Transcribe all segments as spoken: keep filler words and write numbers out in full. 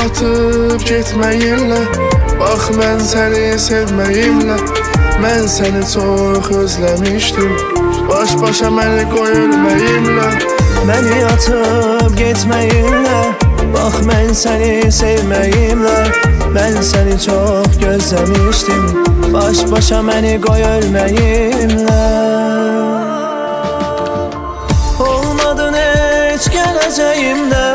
atıb getməyinlə, bax mən səni sevməyimlə, mən səni çox özləmişdim, baş-başa məni qoy ölməyimlə. Məni atıb getməyinlə, bax mən səni sevməyimlə, mən səni çox gözləmişdim, baş-başa məni qoy ölməyimlə. Olmadın heç gələcəyimdə,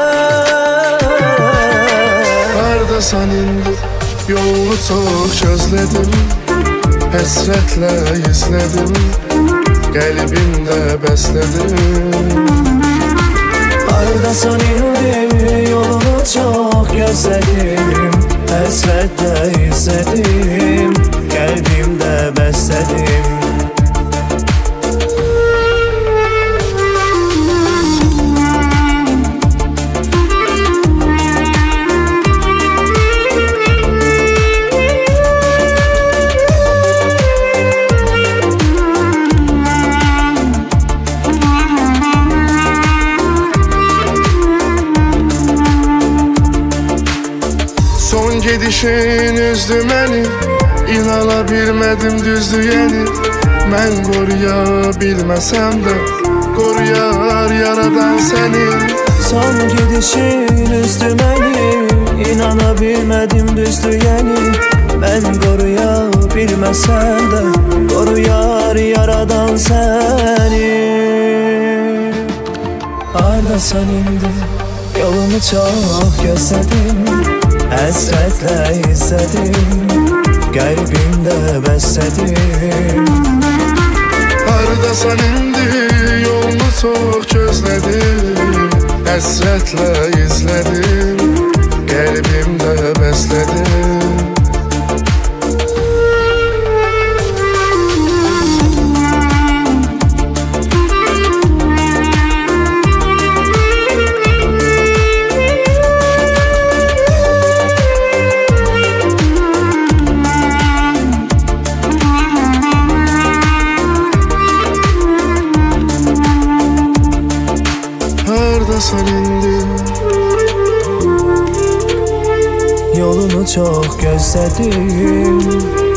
hardasan indi, yolunu çox gözlədim, həsrətlə izlədim, qəlbimdə bəslədim. Hardasan indi, yolunu çox gözlədim, həsrətlə izlədim, qəlbimdə bəslədim. Son gedişin üzdü məni, inana bilmədim düzdü yəni. Mən qoruya bilməsəm də, qoruyar yaradan səni. Son gedişin üzdü məni, inana bilmədim düzdü yəni. Mən qoruya bilməsəm də, qoruyar yaradan səni. Hardasan indi, yolunu çox gözlədim, həsrətlə izlədim, qəlbimdə bəslədim. Hardasan indi, yolunu çox gözlədim, həsrətlə izlədim, qəlbimdə bəslədim. Hardasan indi, yolunu çox gözlədim,